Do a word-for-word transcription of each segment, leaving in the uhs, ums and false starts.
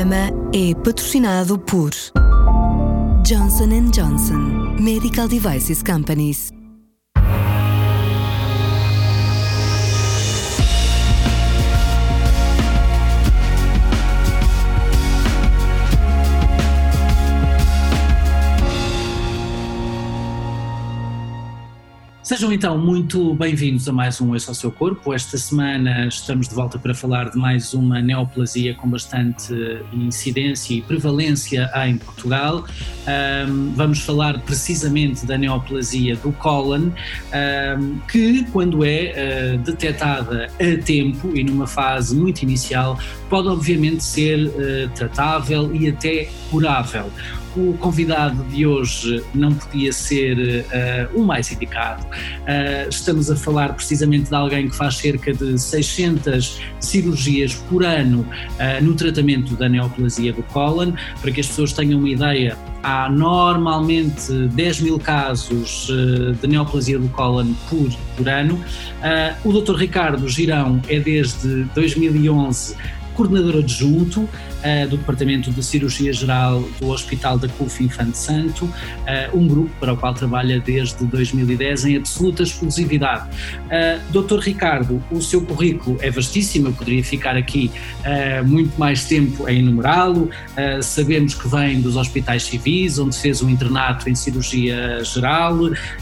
programa é patrocinado por Johnson and Johnson Medical Devices Companies. Sejam então muito bem-vindos a mais um Eixo ao Seu Corpo. Esta semana estamos de volta para falar de mais uma neoplasia com bastante incidência e prevalência em Portugal. Um, vamos falar precisamente da neoplasia do cólon, um, que quando é uh, detectada a tempo e numa fase muito inicial, pode obviamente ser uh, tratável e até curável. O convidado de hoje não podia ser uh, o mais indicado. Uh, estamos a falar precisamente de alguém que faz cerca de seiscentas cirurgias por ano uh, no tratamento da neoplasia do cólon. Para que as pessoas tenham uma ideia, há normalmente dez mil casos uh, de neoplasia do cólon por, por ano. Uh, o doutor Ricardo Girão é desde dois mil e onze coordenador adjunto uh, do Departamento de Cirurgia Geral do Hospital da C U F Infante Santo, uh, um grupo para o qual trabalha desde dois mil e dez em absoluta exclusividade. Uh, doutor Ricardo, o seu currículo é vastíssimo, eu poderia ficar aqui uh, muito mais tempo a enumerá-lo. Uh, sabemos que vem dos hospitais civis, onde fez um internato em cirurgia geral,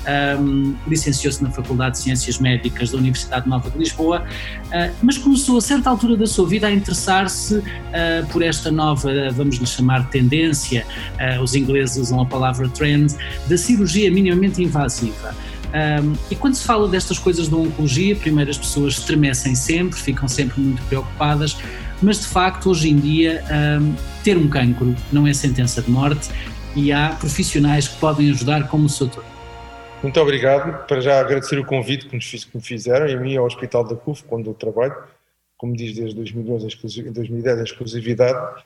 um, licenciou-se na Faculdade de Ciências Médicas da Universidade Nova de Lisboa, uh, mas começou a certa altura da sua vida a interessar se uh, por esta nova, vamos lhe chamar tendência, uh, os ingleses usam a palavra trend, da cirurgia minimamente invasiva. Um, e quando se fala destas coisas da oncologia, primeiro as pessoas estremecem sempre, ficam sempre muito preocupadas, mas de facto hoje em dia um, ter um cancro não é sentença de morte e há profissionais que podem ajudar como o seu doutor. Muito obrigado, para já agradecer o convite que, nos fiz, que me fizeram, e a mim ao Hospital da C U F, onde eu trabalho, como diz, desde dois mil e onze, em dois mil e dez, a exclusividade,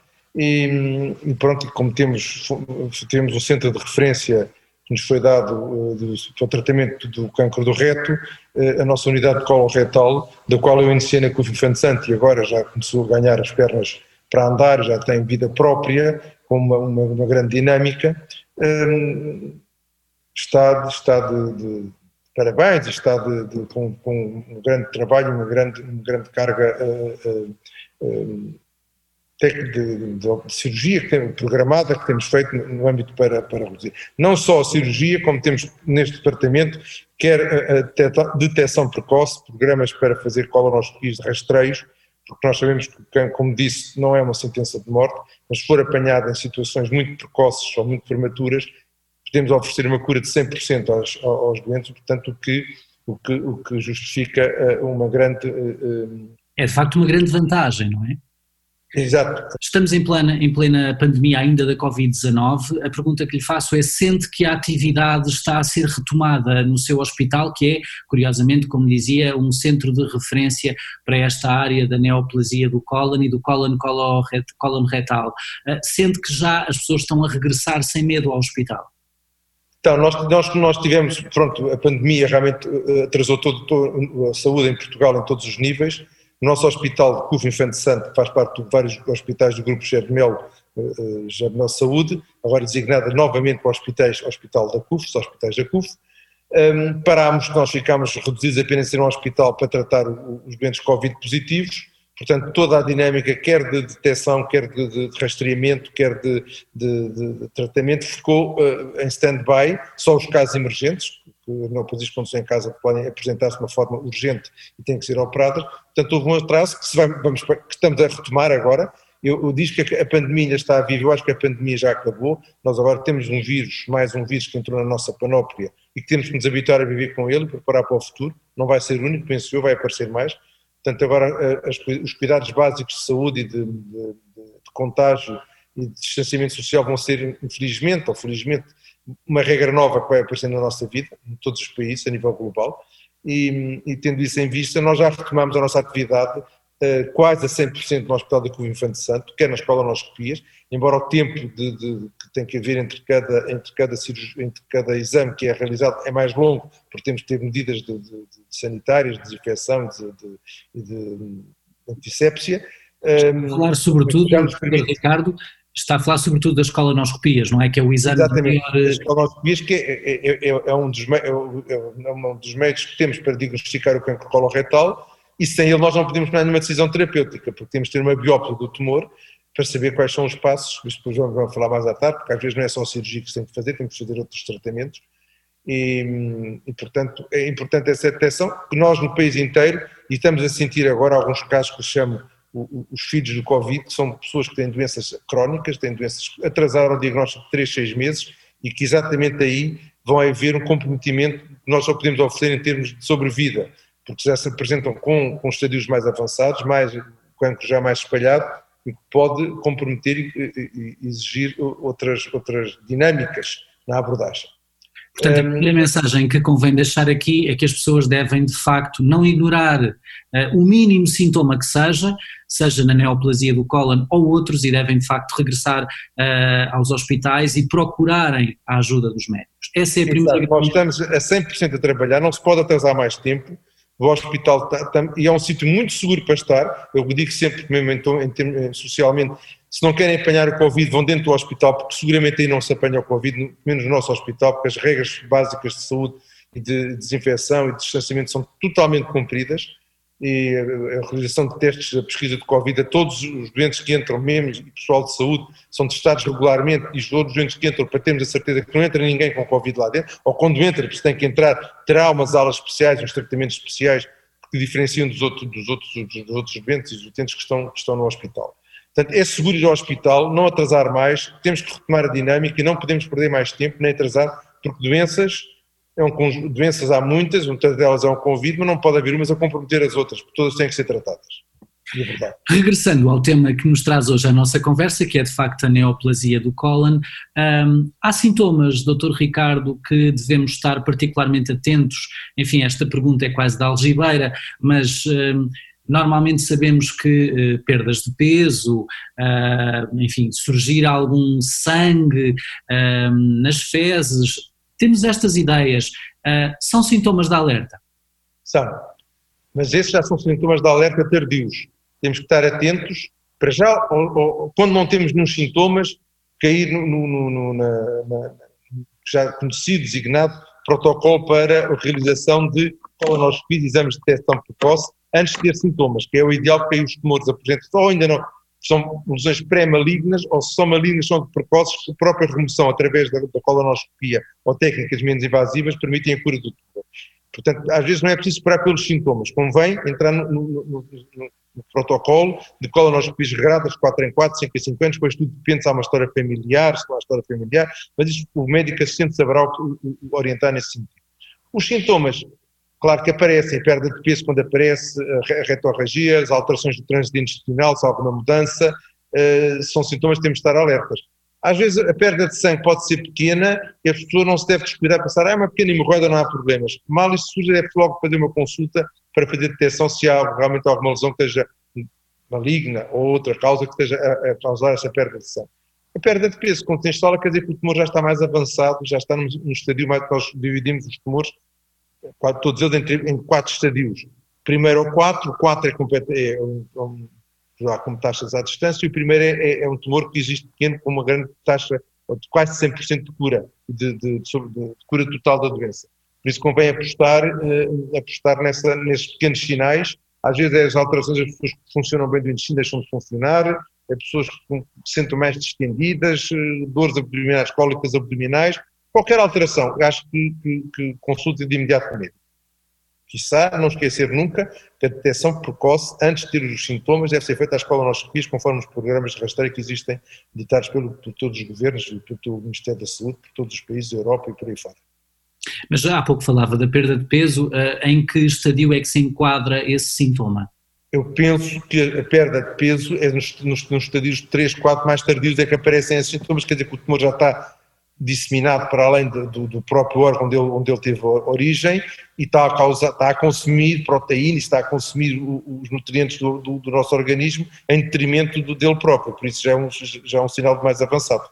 e, e pronto, como temos, temos um centro de referência que nos foi dado uh, do, para o tratamento do cancro do reto, uh, a nossa unidade de colo retal, da qual eu iniciei na C U F Infante Santo e agora já começou a ganhar as pernas para andar, já tem vida própria, com uma, uma, uma grande dinâmica, uh, está, está de, de parabéns, está de, de, com, com um grande trabalho, uma grande, uma grande carga uh, uh, uh, de, de, de cirurgia que tem, programada que temos feito no, no âmbito para, para reduzir. Não só a cirurgia, como temos neste departamento, quer a, a detecção precoce, programas para fazer colonoscopias de rastreios, porque nós sabemos que, como disse, não é uma sentença de morte, mas se for apanhado em situações muito precoces ou muito prematuras, podemos oferecer uma cura de cem por cento aos, aos doentes, portanto, o que, o que, o que justifica uma grande... É de facto uma grande vantagem, não é? Exato. Estamos em plena, em plena pandemia ainda da covid dezanove. A pergunta que lhe faço é: sente que a atividade está a ser retomada no seu hospital, que é, curiosamente, como dizia, um centro de referência para esta área da neoplasia do cólon e do cólon cólon retal? Sente que já as pessoas estão a regressar sem medo ao hospital? Então, nós, nós, nós tivemos, pronto, a pandemia realmente atrasou todo, todo, a saúde em Portugal em todos os níveis. O nosso hospital de C U F Infante Santo, que faz parte de vários hospitais do grupo Germel, uh, Germel Saúde, agora designada novamente para hospitais, Hospital da C U F, os hospitais da C U F. Um, parámos, nós ficámos reduzidos apenas a ser um hospital para tratar o, os doentes Covid positivos. Portanto, toda a dinâmica, quer de detecção, quer de, de, de rastreamento, quer de, de, de tratamento, ficou uh, em stand-by, só os casos emergentes, que não podem quando em casa podem apresentar-se de uma forma urgente e têm que ser operadas. Portanto, houve um atraso que, se vai, vamos, que estamos a retomar agora. Eu, eu digo que a pandemia ainda está viva, eu acho que a pandemia já acabou, nós agora temos um vírus, mais um vírus que entrou na nossa panóplia e que temos que nos habituar a viver com ele, preparar para o futuro, não vai ser o único, penso eu, vai aparecer mais. Portanto, agora as, os cuidados básicos de saúde e de, de, de, de contágio e de distanciamento social vão ser, infelizmente ou felizmente, uma regra nova que vai aparecer na nossa vida, em todos os países, a nível global, e, e tendo isso em vista, nós já retomamos a nossa atividade uh, quase a cem por cento no Hospital da C U F Infante Santo, quer nas colonoscopias, embora o tempo de, de, que tem que haver entre cada, entre, cada cirurgia, entre cada exame que é realizado é mais longo, porque temos que ter medidas de, de, de sanitárias, de desinfecção e de, de, de antissépsia. a falar sobretudo, Ricardo, está a falar sobretudo das colonoscopias, não é? Que é o exame Exatamente, maior... das colonoscopias, que é, é, é, é, um dos, é, é um dos meios que temos para diagnosticar o cancro coloretal, e sem ele nós não podemos tomar nenhuma decisão terapêutica, porque temos de ter uma biópsia do tumor para saber quais são os passos, que depois vamos falar mais à tarde, porque às vezes não é só a cirurgia que se tem que fazer, temos que fazer outros tratamentos, e, e portanto é importante essa detecção, que nós no país inteiro, e estamos a sentir agora alguns casos que se chamam os filhos do Covid, que são pessoas que têm doenças crónicas, têm doenças que atrasaram o diagnóstico de três, seis meses, e que exatamente aí vão haver um comprometimento que nós só podemos oferecer em termos de sobrevida, porque já se apresentam com, com estadios mais avançados, mais, cancro já mais espalhado, e que pode comprometer e, e exigir outras, outras dinâmicas na abordagem. Portanto, a primeira mensagem que convém deixar aqui é que as pessoas devem, de facto, não ignorar uh, o mínimo sintoma que seja, seja na neoplasia do cólon ou outros, e devem, de facto, regressar uh, aos hospitais e procurarem a ajuda dos médicos. Essa é a primeira... Exato. Nós estamos a cem por cento a trabalhar, não se pode atrasar mais tempo. O hospital tá, tá, e é um sítio muito seguro para estar. Eu digo sempre, mesmo em, em termos, socialmente, se não querem apanhar o Covid, vão dentro do hospital, porque seguramente aí não se apanha o Covid, menos no nosso hospital, porque as regras básicas de saúde e de desinfecção e de distanciamento são totalmente cumpridas, e a realização de testes da pesquisa de Covid a todos os doentes que entram, mesmo e pessoal de saúde, são testados regularmente, e todos os doentes que entram, para termos a certeza que não entra ninguém com Covid lá dentro, ou quando entra, se tem que entrar, terá umas aulas especiais, uns tratamentos especiais que diferenciam dos outros, dos outros, dos outros doentes e dos utentes que estão, que estão no hospital. Portanto, é seguro ir ao hospital, não atrasar mais, temos que retomar a dinâmica e não podemos perder mais tempo, nem atrasar, porque doenças, é um, doenças há muitas, muitas delas é um Covid, mas não pode haver umas a comprometer as outras, porque todas têm que ser tratadas. É verdade. Regressando ao tema que nos traz hoje a nossa conversa, que é de facto a neoplasia do cólon, um, há sintomas, doutor Ricardo, que devemos estar particularmente atentos? Enfim, esta pergunta é quase da algibeira, mas... Um, Normalmente sabemos que uh, perdas de peso, uh, enfim, surgir algum sangue uh, nas fezes, temos estas ideias, uh, são sintomas de alerta? São, mas esses já são sintomas de alerta tardios. Temos que estar atentos, para já, ou, ou, quando não temos nos sintomas, cair no, no, no na, na, já conhecido, designado, protocolo para a realização de colonoscopia e exames de detecção precoce, antes de ter sintomas, que é o ideal, porque aí os tumores apresentam, ou ainda não, são lesões pré-malignas, ou se são malignas, são precoces, a própria remoção através da, da colonoscopia ou técnicas menos invasivas permitem a cura do tumor. Portanto, às vezes não é preciso esperar pelos sintomas, convém entrar no, no, no, no, no protocolo de colonoscopias regradas, quatro em quatro, cinco em cinco anos, depois tudo depende se há uma história familiar, se não há história familiar, mas isso o médico assistente saberá o, o, o orientar nesse sentido. Os sintomas, claro que aparecem, perda de peso quando aparece, a retorragia, as alterações do trânsito intestinal, se há alguma mudança, uh, são sintomas que temos de estar alertas. Às vezes a perda de sangue pode ser pequena e a pessoa não se deve descuidar, pensar, ah, é uma pequena hemorroida, não há problemas. Mal isso surge, deve logo fazer uma consulta para fazer detecção se há realmente alguma lesão que esteja maligna ou outra causa que esteja a, a causar essa perda de sangue. A perda de peso, quando se instala, quer dizer que o tumor já está mais avançado, já está num, num estadio mais, nós dividimos os tumores, todos eles em, em quatro estadios. Primeiro ou quatro, o quatro é, é um, um, já como taxas à distância, e o primeiro é, é, é um tumor que existe pequeno com uma grande taxa, de quase cem por cento de cura, de, de, de, de cura total da doença. Por isso convém apostar, eh, apostar nessa, nesses pequenos sinais. Às vezes é as alterações, as pessoas que funcionam bem do intestino deixam de funcionar, é pessoas que se sentem mais distendidas, dores abdominais, cólicas abdominais, qualquer alteração, acho que, que, que consulte de imediato o médico. Quiçá, não esquecer nunca que a detecção precoce, antes de ter os sintomas, deve ser feita às colonoscopias, conforme os programas de rastreio que existem, ditados pelo, por todos os governos, pelo Ministério da Saúde, por todos os países da Europa e por aí fora. Mas já há pouco falava da perda de peso, em que estadio é que se enquadra esse sintoma? Eu penso que a perda de peso é nos, nos, nos estadios três, quatro mais tardios é que aparecem esses sintomas, quer dizer que o tumor já está disseminado para além de, do, do próprio órgão onde ele, onde ele teve origem e está a, causar, está a consumir proteínas, está a consumir o, os nutrientes do, do, do nosso organismo em detrimento do, dele próprio, por isso já é, um, já é um sinal de mais avançado.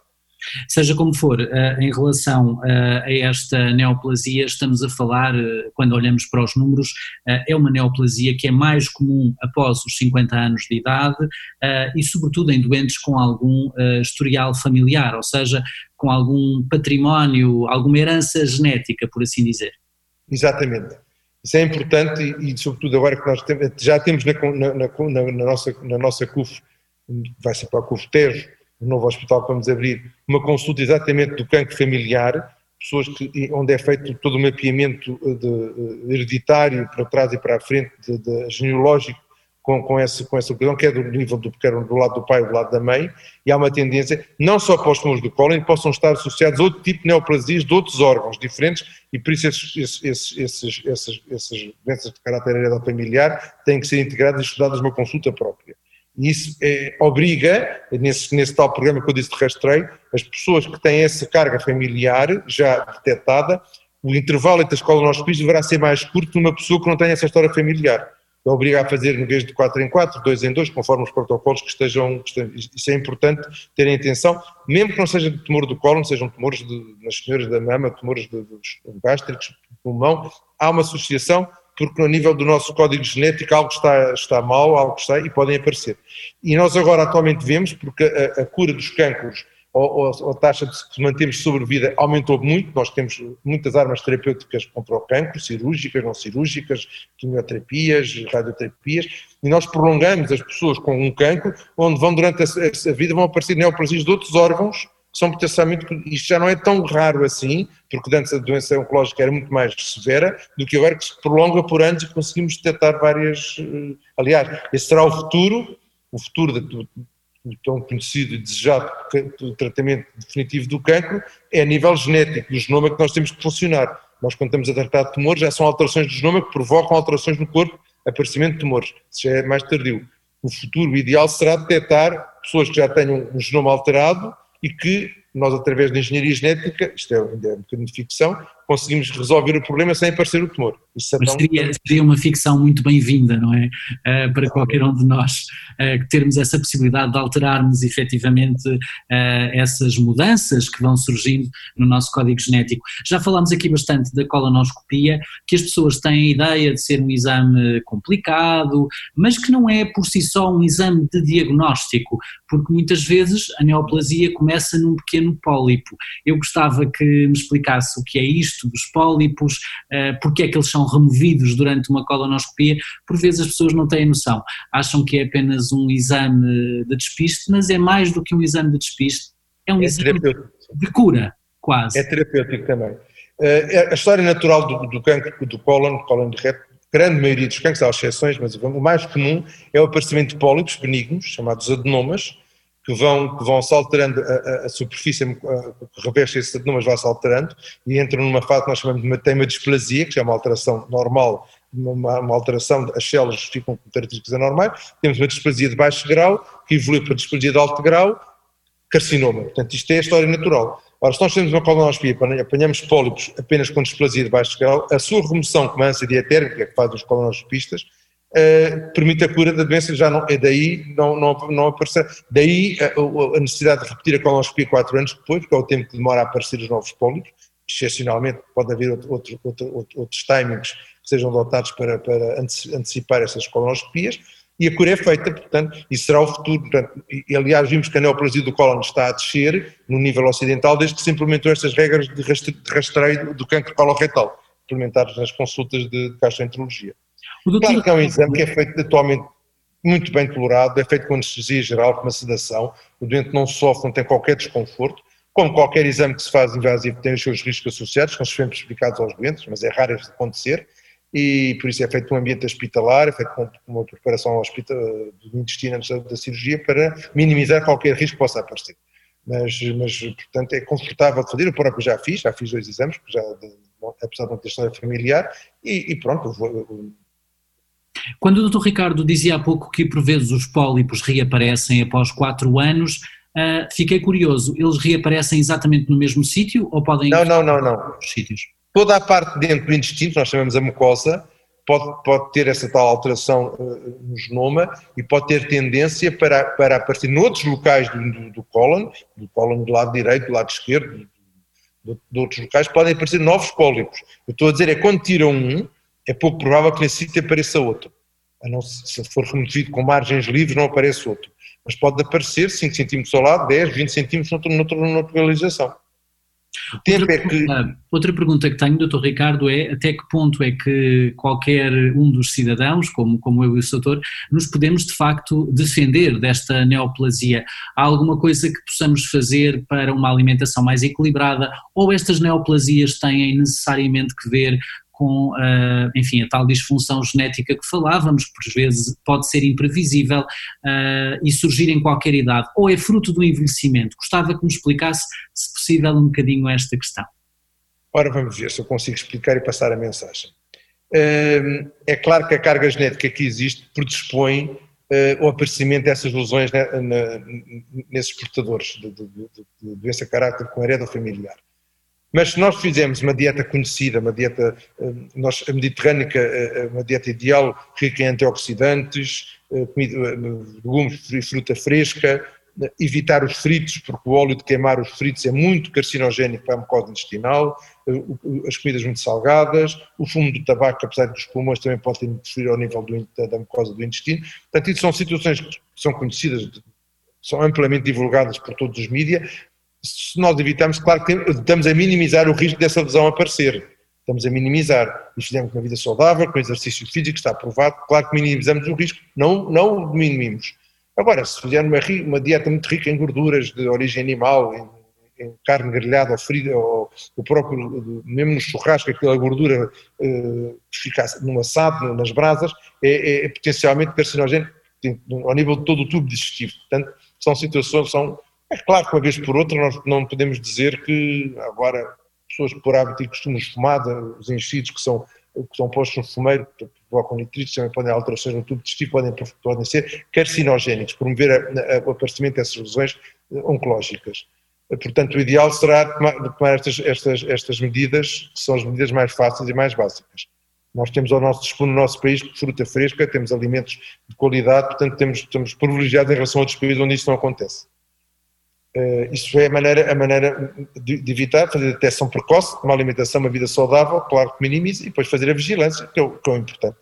Seja como for, em relação a esta neoplasia, estamos a falar, quando olhamos para os números, é uma neoplasia que é mais comum após os cinquenta anos de idade e sobretudo em doentes com algum historial familiar, ou seja, com algum património, alguma herança genética, por assim dizer. Exatamente. Isso é importante e, e sobretudo agora que nós temos, já temos na, na, na, na, nossa, na nossa C U F, vai ser para a C U F Tejo, o novo hospital que vamos abrir, uma consulta exatamente do cancro familiar, pessoas que, onde é feito todo o mapeamento de, de, hereditário para trás e para a frente, de, de, genealógico, com, com essa com essa ocasião, que é do nível do, que era do lado do pai e do lado da mãe, e há uma tendência, não só para os tumores do cólon, que possam estar associados a outro tipo de neoplasias de outros órgãos diferentes, e por isso esses, esses, esses, esses, essas doenças de caráter heredado familiar têm que ser integradas e estudadas numa consulta própria. E isso é, obriga, nesse, nesse tal programa que eu disse de rastreio, as pessoas que têm essa carga familiar já detectada, o intervalo entre as colonoscopias deverá ser mais curto numa pessoa que não tem essa história familiar. É obriga a fazer, em vez de quatro em quatro, dois em dois, conforme os protocolos que estejam, que estejam. Isso é importante terem atenção, mesmo que não seja de tumor do cólon, sejam tumores de, nas senhoras da mama, tumores de, de gástricos, do pulmão, há uma associação, porque no nível do nosso código genético algo está, está mal, algo está e podem aparecer. E nós agora atualmente vemos, porque a, a cura dos cancros, ou, ou a taxa de que mantemos de sobrevida aumentou muito, nós temos muitas armas terapêuticas contra o cancro, cirúrgicas, não cirúrgicas, quimioterapias, radioterapias, e nós prolongamos as pessoas com um cancro, onde vão durante a, a vida vão aparecer neoplasias de outros órgãos, que são potencialmente, isto já não é tão raro assim, porque antes a doença oncológica era muito mais severa, do que agora que se prolonga por anos e conseguimos detectar várias, aliás, esse será o futuro, o futuro do, do tão conhecido e desejado do tratamento definitivo do cancro, é a nível genético, do genoma que nós temos que funcionar. Nós quando estamos a tratar de tumores já são alterações do genoma que provocam alterações no corpo, aparecimento de tumores, isso já é mais tardio. O futuro o ideal será detectar pessoas que já tenham um genoma alterado, e que nós, através da engenharia genética, isto é ainda é um bocadinho de ficção, conseguimos resolver o problema sem aparecer o tumor. Isso é Mas tão... seria, seria uma ficção muito bem-vinda, não é? Uh, para qualquer um de nós, uh, termos essa possibilidade de alterarmos efetivamente uh, essas mudanças que vão surgindo no nosso código genético. Já falámos aqui bastante da colonoscopia, que as pessoas têm a ideia de ser um exame complicado, mas que não é por si só um exame de diagnóstico, porque muitas vezes a neoplasia começa num pequeno pólipo. Eu gostava que me explicasse o que é isto dos pólipos, uh, porque é que eles são removidos durante uma colonoscopia. Por vezes as pessoas não têm noção, acham que é apenas um exame de despiste, mas é mais do que um exame de despiste, é um é exame de cura, quase. É terapêutico também. Uh, a história natural do, do cancro do cólon, cólon de reto, grande maioria dos cancros, há exceções, mas o mais comum é o aparecimento de pólipos benignos, chamados adenomas, que vão, que vão se alterando, a, a superfície que reveste esses adenomas vai se alterando e entram numa fase que nós chamamos de uma temadisplasia, que é uma alteração normal, uma, uma alteração, as células ficam com características anormais, temos uma displasia de baixo grau, que evolui para displasia de alto grau, carcinoma. Portanto, isto é a história natural. Ora, se nós temos uma colonoscopia, apanhamos pólipos apenas com displasia de baixo grau, a sua remoção com uma ânsia diatérmica, que fazem os colonoscopistas, Uh, permite a cura da doença, já não, é daí não, não, não aparecer, daí a, a necessidade de repetir a colonoscopia quatro anos depois, que é o tempo que demora a aparecer os novos pólipos, excepcionalmente pode haver outro, outro, outro, outros timings que sejam adotados para, para antecipar essas colonoscopias, e a cura é feita, portanto, e será o futuro, portanto, e, aliás vimos que a neoplasia do cólon está a descer no nível ocidental desde que se implementou estas regras de rastreio do cancro coloretal, implementadas nas consultas de, de gastroenterologia. Claro que é um exame que é feito atualmente muito bem tolerado, é feito com anestesia geral, com uma sedação, o doente não sofre, não tem qualquer desconforto, como qualquer exame que se faz invasivo tem os seus riscos associados, que são sempre explicados aos doentes, mas é raro isso acontecer, e por isso é feito um ambiente hospitalar, é feito com uma preparação hospital, do intestino antes da cirurgia para minimizar qualquer risco que possa aparecer. Mas, mas portanto, é confortável de fazer, eu próprio já fiz, já fiz dois exames, já, apesar de não ter história familiar, e, e pronto, eu vou... Eu, Quando o doutor Ricardo dizia há pouco que por vezes os pólipos reaparecem após quatro anos, uh, fiquei curioso, eles reaparecem exatamente no mesmo sítio ou podem... Não, não, não, não. Sítios? Toda a parte dentro do intestino, nós chamamos a mucosa, pode, pode ter essa tal alteração uh, no genoma e pode ter tendência para, para aparecer noutros locais do, do, do cólon, do cólon do lado direito, do lado esquerdo, de, de outros locais, podem aparecer novos pólipos. Eu estou a dizer, é quando tiram um, é pouco provável que nesse sítio apareça outro. A não, se for removido com margens livres, não aparece outro. Mas pode aparecer cinco centímetros ao lado, dez, vinte centímetros noutra, noutra localização. O tempo outra, é que... pergunta, outra pergunta que tenho, doutor Ricardo, é até que ponto é que qualquer um dos cidadãos, como, como eu e o doutor, nos podemos de facto defender desta neoplasia? Há alguma coisa que possamos fazer para uma alimentação mais equilibrada, ou estas neoplasias têm necessariamente que ver com, uh, enfim, a tal disfunção genética que falávamos, que por vezes pode ser imprevisível uh, e surgir em qualquer idade, ou é fruto do envelhecimento? Gostava que me explicasse, se possível, um bocadinho esta questão. Ora, vamos ver se eu consigo explicar e passar a mensagem. Uh, é claro que a carga genética que existe predispõe uh, o aparecimento dessas lesões na, na, nesses portadores de, de, de, de doença de caráter com hereda familiar. Mas se nós fizermos uma dieta conhecida, uma dieta, nós, a mediterrânica, uma dieta ideal, rica em antioxidantes, comida, legumes e fruta fresca, evitar os fritos, porque o óleo de queimar os fritos é muito carcinogénico para a mucosa intestinal, as comidas muito salgadas, o fumo do tabaco, apesar dos pulmões, também pode interferir ao nível do, da mucosa do intestino. Portanto, isso são situações que são conhecidas, são amplamente divulgadas por todos os mídias. Se nós evitamos, claro que estamos a minimizar o risco dessa lesão aparecer, estamos a minimizar, e fizemos uma vida saudável, com exercício físico, está aprovado, claro que minimizamos o risco, não, não o diminuímos. Agora, se fizermos uma, uma dieta muito rica em gorduras de origem animal, em, em carne grelhada ou frita, ou o próprio, mesmo no churrasco, aquela gordura uh, que fica no assado, nas brasas, é, é, é potencialmente carcinogénico ao nível de todo o tubo digestivo. Portanto, são situações, são... É claro que uma vez por outra nós não podemos dizer que agora pessoas que por hábito e costumes fumar, os enchidos que são, que são postos no fumeiro, que provocam nitritos, também podem alterações no tubo digestivo, podem, podem ser carcinogénicos, promover a, a, o aparecimento dessas lesões oncológicas. Portanto, o ideal será tomar, tomar estas, estas, estas medidas, que são as medidas mais fáceis e mais básicas. Nós temos ao nosso dispor no nosso país fruta fresca, temos alimentos de qualidade, portanto temos, estamos privilegiados em relação a outros países onde isso não acontece. Uh, isso é a maneira, a maneira de, de evitar, fazer a detecção precoce, uma alimentação, uma vida saudável, claro que minimize, e depois fazer a vigilância, que é o, que é o importante.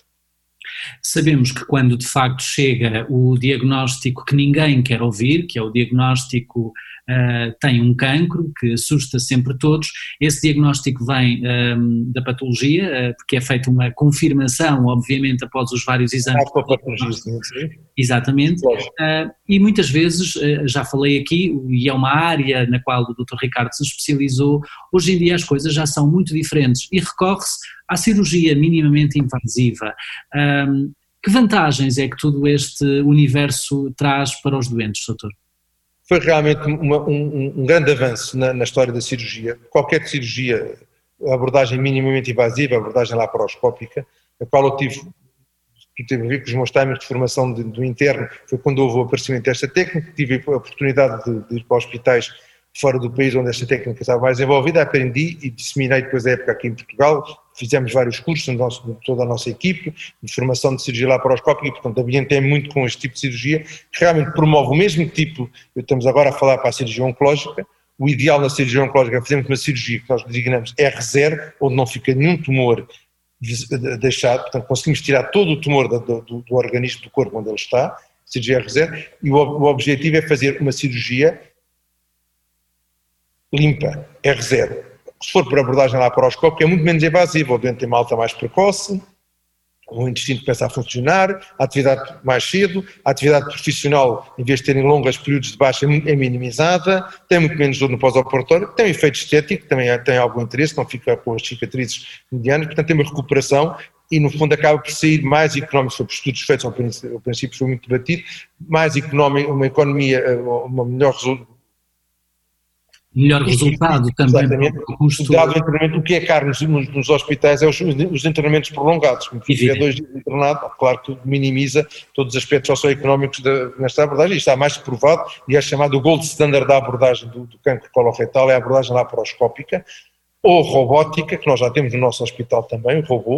Sabemos que quando de facto chega o diagnóstico que ninguém quer ouvir, que é o diagnóstico uh, tem um cancro, que assusta sempre todos, esse diagnóstico vem um, da patologia, uh, porque é feita uma confirmação, obviamente, após os vários exames. Ah, patologia, sim, sim. Exatamente, uh, e muitas vezes, uh, já falei aqui, e é uma área na qual o doutor Ricardo se especializou, hoje em dia as coisas já são muito diferentes e recorre-se à cirurgia minimamente invasiva. Um, que vantagens é que todo este universo traz para os doentes, doutor? Foi realmente uma, um, um grande avanço na, na história da cirurgia. Qualquer cirurgia, a abordagem minimamente invasiva, a abordagem laparoscópica, a qual eu tive, teve a ver com os meus timings de formação de, do interno, foi quando houve o aparecimento desta técnica, tive a oportunidade de, de ir para hospitais fora do país onde esta técnica estava mais envolvida, aprendi e disseminei depois da época aqui em Portugal, fizemos vários cursos no nosso, de toda a nossa equipe, de formação de cirurgia laparoscópica, e portanto ambientei muito com este tipo de cirurgia, que realmente promove o mesmo tipo, estamos agora a falar para a cirurgia oncológica, o ideal na cirurgia oncológica é fazermos uma cirurgia que nós designamos R zero, onde não fica nenhum tumor deixado, portanto conseguimos tirar todo o tumor do, do, do organismo do corpo onde ele está, cirurgia R zero, e o, o objetivo é fazer uma cirurgia limpa, R zero. Se for por abordagem laparoscópica é muito menos invasiva, o doente tem uma alta mais precoce, o intestino começa a funcionar, a atividade mais cedo, a atividade profissional, em vez de terem longos períodos de baixa, é minimizada, tem muito menos dor no pós-operatório, tem um efeito estético, também tem algum interesse, não fica com as cicatrizes medianas, portanto tem uma recuperação e no fundo acaba por sair mais económico, sobre estudos feitos ao princípio, ao princípio foi muito debatido, mais económico, uma economia, uma melhor resultado, melhor resultado também. Exatamente. Dado o internamento, o que é caro nos, nos hospitais é os, os internamentos prolongados. Como fizer dois dias de internado, claro que minimiza todos os aspectos socioeconómicos da, nesta abordagem. Isto está mais que provado e é chamado o gold standard da abordagem do, do cancro coloretal, é a abordagem laparoscópica ou robótica, que nós já temos no nosso hospital também, o robô.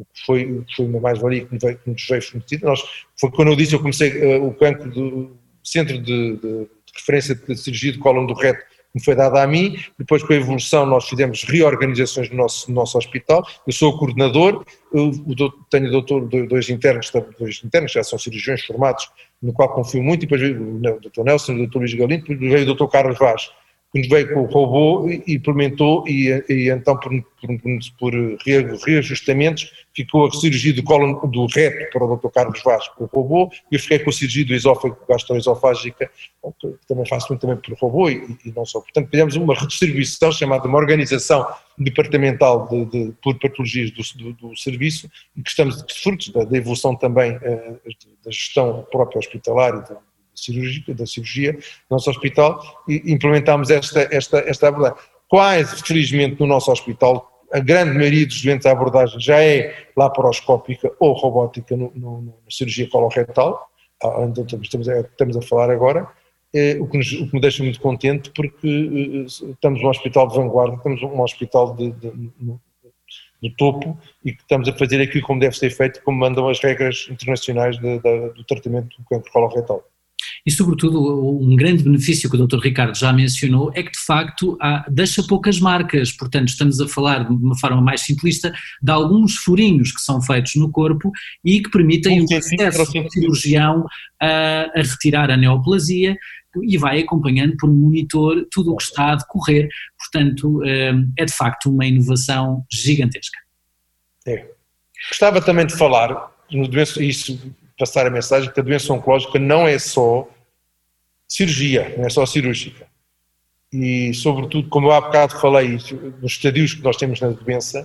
o que foi, foi uma mais-valia que, que nos veio fornecida. Nós, foi quando eu disse, eu comecei uh, o cancro do Centro de, de, de Referência de Cirurgia de Cólon do Reto, que me foi dada a mim. Depois, com a evolução, nós fizemos reorganizações no nosso, no nosso hospital. Eu sou o coordenador, eu, eu tenho doutor, dois internos, dois internos, já são cirurgiões formados, no qual confio muito, e depois veio o doutor Nelson, o doutor Luís Galindo, depois veio o doutor Carlos Vaz, que nos veio com o robô e implementou, e, e então por, por, por reajustamentos ficou a cirurgia do colo do reto para o doutor Carlos Vaz com o robô, e eu fiquei com a cirurgia do esófago, gastroesofágica, que também faço muito também por robô, e, e não só. Portanto, fizemos uma redistribuição chamada uma organização departamental de, de, por patologias do, do, do serviço, e que estamos frutos da, da evolução também eh, da gestão própria hospitalar e da cirúrgica, da cirurgia, do nosso hospital, e implementámos esta, esta, esta abordagem. Quase, felizmente, no nosso hospital, a grande maioria dos doentes a abordagem já é laparoscópica ou robótica no, no, na cirurgia coloretal, onde estamos a, estamos a falar agora, é, o, que nos, o que me deixa muito contente, porque uh, estamos num hospital de vanguarda, estamos num hospital de, de, de, de topo, e que estamos a fazer aquilo como deve ser feito, como mandam as regras internacionais de, de, do tratamento do cancro coloretal. E, sobretudo, um grande benefício que o doutor Ricardo já mencionou é que, de facto, há, deixa poucas marcas. Portanto, estamos a falar, de uma forma mais simplista, de alguns furinhos que são feitos no corpo e que permitem um o acesso do cirurgião a, a retirar a neoplasia, e vai acompanhando por um monitor tudo o que está a decorrer. Portanto, é de facto uma inovação gigantesca. É. Gostava também de falar, no doença, isso... passar a mensagem que a doença oncológica não é só cirurgia, não é só cirúrgica. E, sobretudo, como eu há bocado falei, nos estadios que nós temos na doença,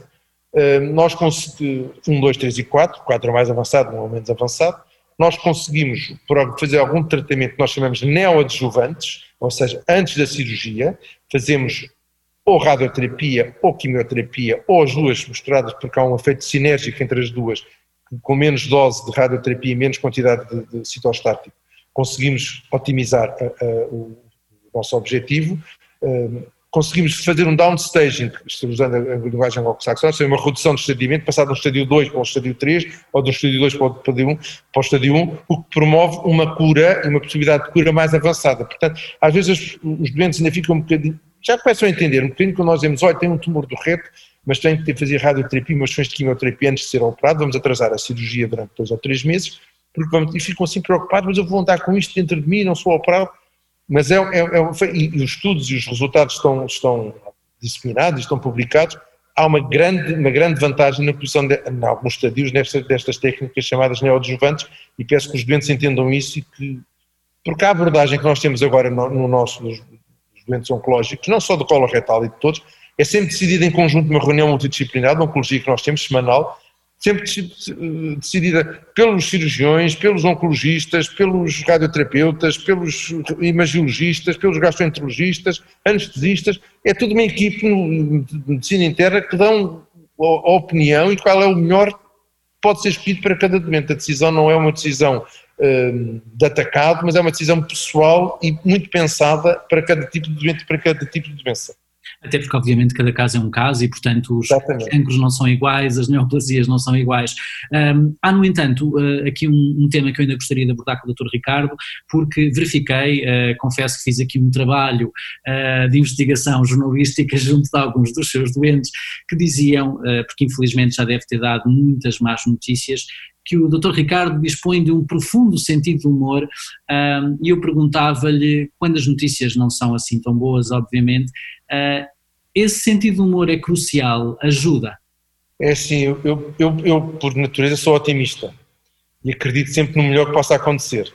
nós conseguimos, um, dois, três e quatro, quatro é mais avançado, um é menos avançado, nós conseguimos fazer algum tratamento que nós chamamos de neoadjuvantes, ou seja, antes da cirurgia, fazemos ou radioterapia, ou quimioterapia, ou as duas misturadas, porque há um efeito sinérgico entre as duas, com menos dose de radioterapia e menos quantidade de, de citostático, conseguimos otimizar a, a, o nosso objetivo, um, conseguimos fazer um downstaging, usando a, a linguagem anglo-saxónica, ou seja, uma redução de estadiamento, passar de um estádio dois para um estádio três, ou de um estádio dois para o estádio um, para o estádio um, o que promove uma cura e uma possibilidade de cura mais avançada. Portanto, às vezes os, os doentes ainda ficam um bocadinho, já começam a entender um bocadinho quando nós dizemos, olha, tem um tumor do reto, mas tem que fazer radioterapia, umas sessões de quimioterapia antes de ser operado, vamos atrasar a cirurgia durante dois ou três meses, porque vamos, e ficam assim preocupados, mas eu vou andar com isto dentro de mim, não sou operado, mas é, é, é e, e os estudos e os resultados estão, estão disseminados, estão publicados, há uma grande, uma grande vantagem na posição de, em alguns estadios nestas, destas técnicas chamadas neoadjuvantes, e peço que os doentes entendam isso, e que, porque a abordagem que nós temos agora no, no nosso, nos, nos doentes oncológicos, não só do colo retal e de todos, é sempre decidida em conjunto numa reunião multidisciplinar de oncologia que nós temos semanal, sempre decidida pelos cirurgiões, pelos oncologistas, pelos radioterapeutas, pelos imagiologistas, pelos gastroenterologistas, anestesistas, é tudo uma equipe de medicina interna que dão a opinião e qual é o melhor que pode ser escolhido para cada doente. A decisão não é uma decisão um, de atacado, mas é uma decisão pessoal e muito pensada para cada tipo de doente e para cada tipo de doença. Até porque, obviamente, cada caso é um caso e, portanto, os cancros não são iguais, as neoplasias não são iguais. Um, há, no entanto, uh, aqui um, um tema que eu ainda gostaria de abordar com o doutor Ricardo, porque verifiquei, uh, confesso que fiz aqui um trabalho uh, de investigação jornalística junto de alguns dos seus doentes que diziam, uh, porque infelizmente já deve ter dado muitas más notícias, que o doutor Ricardo dispõe de um profundo sentido de humor, um, e eu perguntava-lhe, quando as notícias não são assim tão boas, obviamente, uh, esse sentido de humor é crucial, ajuda? É assim, eu, eu, eu, eu por natureza sou otimista e acredito sempre no melhor que possa acontecer,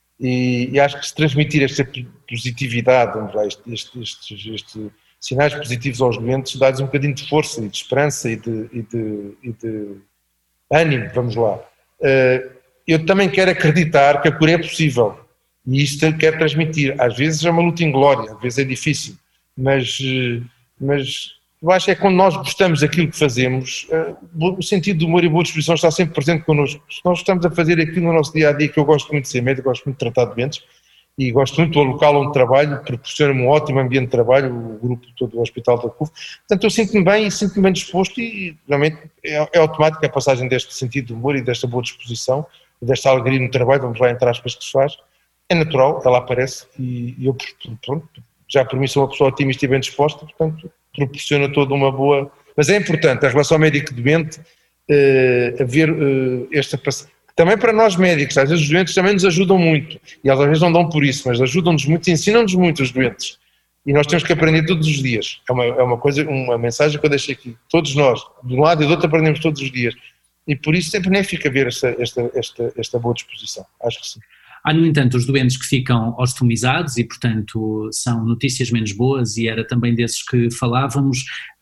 e, e acho que se transmitir esta positividade, vamos lá, estes, estes, estes, estes sinais positivos aos doentes, dá-lhes um bocadinho de força e de esperança e de, e de, e de ânimo, vamos lá. Eu também quero acreditar que a cura é possível, e isto quero transmitir. Às vezes é uma luta inglória, às vezes é difícil, mas, mas eu acho que é quando nós gostamos daquilo que fazemos, o sentido de humor e boa disposição está sempre presente connosco. Se nós estamos a fazer aquilo no nosso dia-a-dia, que eu gosto muito de ser médico, gosto muito de tratar doentes, e gosto muito do local onde trabalho, proporciona-me um ótimo ambiente de trabalho, o grupo todo do Hospital da C U F. Portanto, eu sinto-me bem e sinto-me bem disposto e realmente é, é automática a passagem deste sentido de humor e desta boa disposição, desta alegria no trabalho, vamos lá entre aspas que se faz. É natural, ela aparece e eu, pronto, já por mim sou uma pessoa otimista e bem disposta, portanto, proporciona toda uma boa... Mas é importante, a relação médico-doente, uh, haver uh, esta passagem. Também para nós médicos, às vezes os doentes também nos ajudam muito, e às vezes não dão por isso, mas ajudam-nos muito e ensinam-nos muito os doentes. E nós temos que aprender todos os dias. É uma, é uma coisa, uma mensagem que eu deixo aqui. Todos nós, de um lado e do outro, aprendemos todos os dias. E por isso é benéfico haver esta, esta, esta, esta boa disposição. Acho que sim. Há, no entanto, os doentes que ficam ostomizados e, portanto, são notícias menos boas e era também desses que falávamos.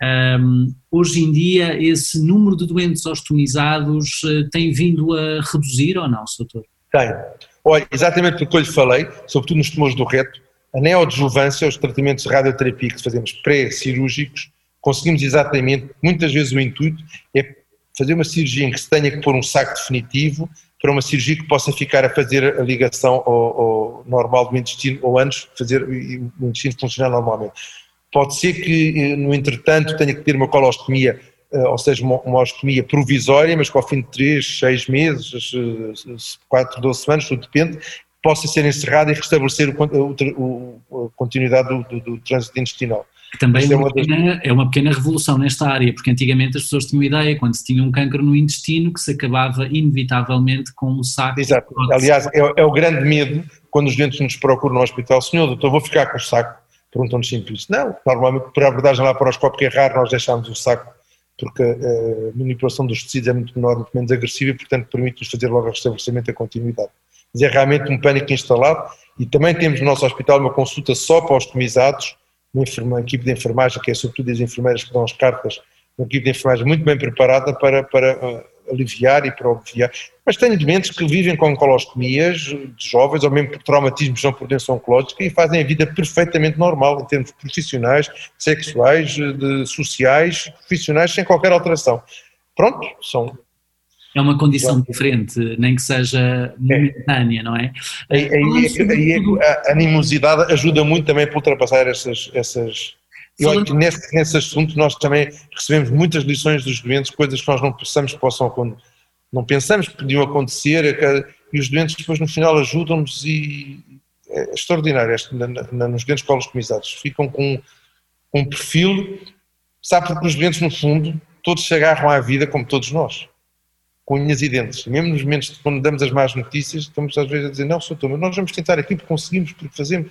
Um, hoje em dia, esse número de doentes ostomizados uh, tem vindo a reduzir ou não, doutor? Tem. Olha, exatamente porque eu lhe falei, sobretudo nos tumores do reto, a neoadjuvância, os tratamentos de radioterapia que fazemos pré-cirúrgicos, conseguimos exatamente, muitas vezes o intuito é fazer uma cirurgia em que se tenha que pôr um saco definitivo, para uma cirurgia que possa ficar a fazer a ligação ao, ao normal do intestino, ou antes fazer o intestino funcionar normalmente. Pode ser que, no entretanto, tenha que ter uma colostomia, ou seja, uma, uma ostomia provisória, mas que ao fim de três, seis meses, quatro, doze semanas, tudo depende, possa ser encerrada e restabelecer o, o, o, a continuidade do, do, do trânsito intestinal. Também é uma, pequena, é uma pequena revolução nesta área, porque antigamente as pessoas tinham ideia, quando se tinha um cancro no intestino, que se acabava inevitavelmente com um saco. Exato. Aliás, é, é o grande medo quando os doentes nos procuram no hospital. Senhor doutor, vou ficar com o saco? Perguntam-nos sempre isso. Não, normalmente por abordagem laparoscópica é raro nós deixarmos o saco, porque a manipulação dos tecidos é muito menor, muito menos agressiva e, portanto, permite-nos fazer logo o restabelecimento da continuidade. Mas é realmente um pânico instalado e também temos no nosso hospital uma consulta só para ostomizados, uma, uma equipe de enfermagem, que é sobretudo as enfermeiras que dão as cartas, uma equipe de enfermagem muito bem preparada para, para uh, aliviar e para obviar. Mas tenho doentes que vivem com colostomias de jovens, ou mesmo por traumatismos não por doença oncológica, e fazem a vida perfeitamente normal, em termos profissionais, sexuais, de, sociais, profissionais, sem qualquer alteração. Pronto, são... É uma condição diferente, nem que seja momentânea, não é? Aí, aí, aí a animosidade ajuda muito também para ultrapassar essas... essas eu acho que nesse, nesse assunto nós também recebemos muitas lições dos doentes, coisas que nós não pensamos que possam, não pensamos que podiam acontecer, e os doentes depois no final ajudam-nos e é extraordinário, nos doentes colostomizados, ficam com um perfil, sabe, porque os doentes no fundo todos se agarram à vida como todos nós, com unhas e dentes, mesmo nos momentos de quando damos as más notícias, estamos às vezes a dizer, não, doutor, mas nós vamos tentar aqui porque conseguimos, porque fazemos,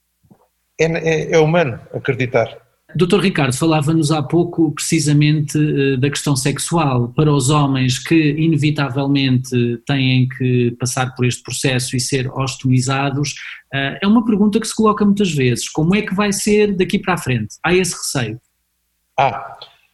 é, é, é humano acreditar. doutor Ricardo, falava-nos há pouco precisamente uh, da questão sexual. Para os homens que inevitavelmente têm que passar por este processo e ser ostomizados, uh, é uma pergunta que se coloca muitas vezes, como é que vai ser daqui para a frente? Há esse receio? Ah,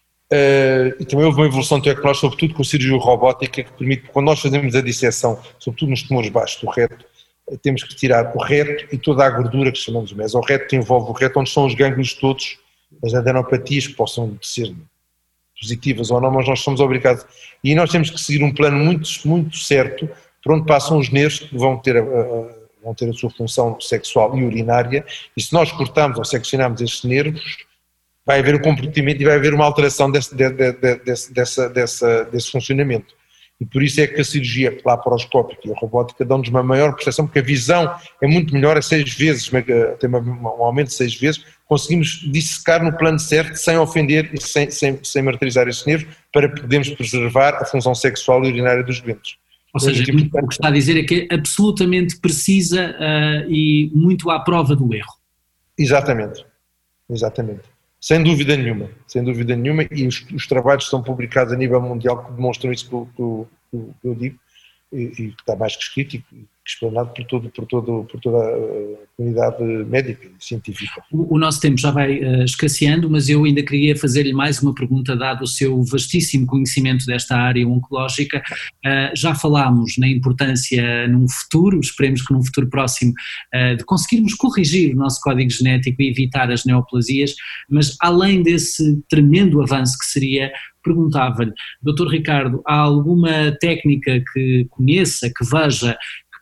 Uh, e também houve uma evolução tecnológica, sobretudo com a cirurgia robótica, que permite, quando nós fazemos a disseção, sobretudo nos tumores baixos do reto, temos que tirar o reto e toda a gordura que chamamos de mesorreto, que envolve o reto, onde estão os gânglios todos, as adenopatias que possam ser positivas ou não, mas nós somos obrigados. E nós temos que seguir um plano muito, muito certo, por onde passam os nervos que vão ter a, a, vão ter a sua função sexual e urinária, e se nós cortamos ou seccionamos estes nervos, vai haver um comprometimento e vai haver uma alteração desse, de, de, de, desse, dessa, dessa, desse funcionamento. E por isso é que a cirurgia laparoscópica e a robótica dão-nos uma maior percepção, porque a visão é muito melhor, a seis vezes, tem um aumento de seis vezes, conseguimos dissecar no plano certo, sem ofender e sem, sem, sem martirizar esses nervos, para podermos preservar a função sexual e urinária dos doentes. Ou seja, é o que está a dizer é que é absolutamente precisa uh, e muito à prova do erro. Exatamente, exatamente. Sem dúvida nenhuma, sem dúvida nenhuma, e os, os trabalhos que são publicados a nível mundial que demonstram isso que eu, que eu, que eu digo, e, e que está mais que escrito e que explanado por, todo, por, todo, por toda a comunidade médica e científica. O, o nosso tempo já vai uh, escasseando, mas eu ainda queria fazer-lhe mais uma pergunta, dado o seu vastíssimo conhecimento desta área oncológica. Uh, já falámos na importância num futuro, esperemos que num futuro próximo, uh, de conseguirmos corrigir o nosso código genético e evitar as neoplasias, mas além desse tremendo avanço que seria, perguntava-lhe, doutor Ricardo, há alguma técnica que conheça, que veja,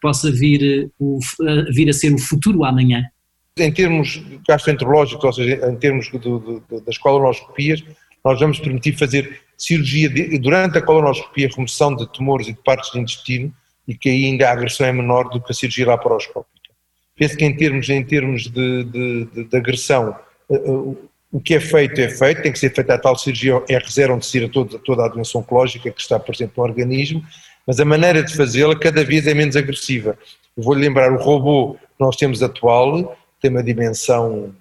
possa vir, o, vir a ser o futuro amanhã? Em termos gastroenterológicos, ou seja, em termos do, do, das colonoscopias, nós vamos permitir fazer cirurgia de, durante a colonoscopia, remoção de tumores e de partes do intestino, e que aí ainda a agressão é menor do que a cirurgia laparoscópica. Penso que em termos, em termos de, de, de, de agressão, uh, o que é feito é feito, tem que ser feita a tal cirurgia R zero, onde se tira toda, toda a doença oncológica que está presente no organismo, mas a maneira de fazê-la cada vez é menos agressiva. Eu vou-lhe lembrar, o robô que nós temos atual tem uma dimensão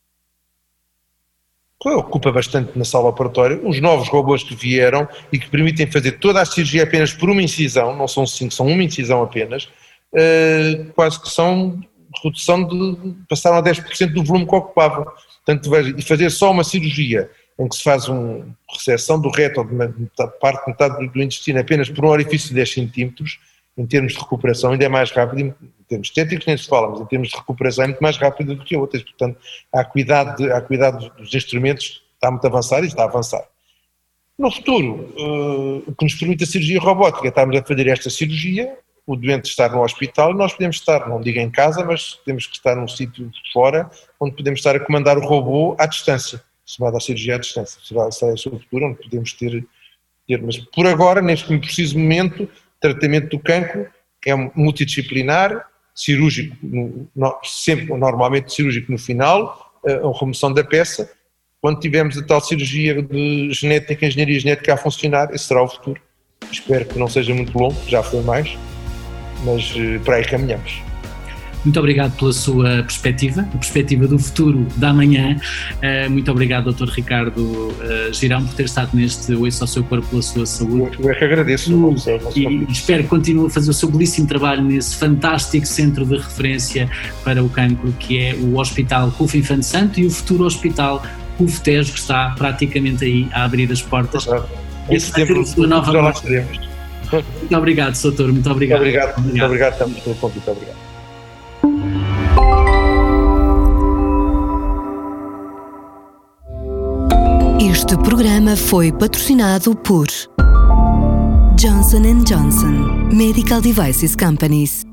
que ocupa bastante na sala operatória. Os novos robôs que vieram e que permitem fazer toda a cirurgia apenas por uma incisão, não são cinco, são uma incisão apenas, uh, quase que são redução de, passaram a dez por cento do volume que ocupavam. Portanto, e fazer só uma cirurgia em que se faz uma reseção do reto, ou de metade, parte, metade do, do intestino, apenas por um orifício de dez centímetros, em termos de recuperação ainda é mais rápido, em termos estéticos nem se fala, mas em termos de recuperação é muito mais rápido do que outras. Portanto, a cuidado, a cuidado dos instrumentos está muito avançado e está a avançar. No futuro, uh, o que nos permite a cirurgia robótica, estamos a fazer esta cirurgia, o doente estar no hospital, nós podemos estar, não digo em casa, mas temos que estar num sítio de fora, onde podemos estar a comandar o robô à distância, chamada a cirurgia à distância. Será, será esse o futuro, onde podemos ter, ter, mas por agora, neste preciso momento, tratamento do cancro é multidisciplinar, cirúrgico, no, sempre, normalmente cirúrgico no final, a remoção da peça. Quando tivermos a tal cirurgia de genética, engenharia genética a funcionar, esse será o futuro. Espero que não seja muito longo, já foi mais, mas para aí caminhamos. Muito obrigado pela sua perspectiva, a perspectiva do futuro da manhã. Muito obrigado, doutor Ricardo Girão, por ter estado neste Ouça ao Seu Corpo pela sua saúde. Eu é que agradeço. No, e espero que continue a fazer o seu belíssimo trabalho nesse fantástico centro de referência para o cancro, que é o Hospital C U F Infante Santo e o futuro Hospital C U F Tejo, que está praticamente aí a abrir as portas. Esse tempo sua nova já lá estaremos. Muito obrigado, doutor. Muito obrigado. Muito obrigado. Muito obrigado, estamos pelo convite. Obrigado. Este programa foi patrocinado por Johnson and Johnson Medical Devices Companies.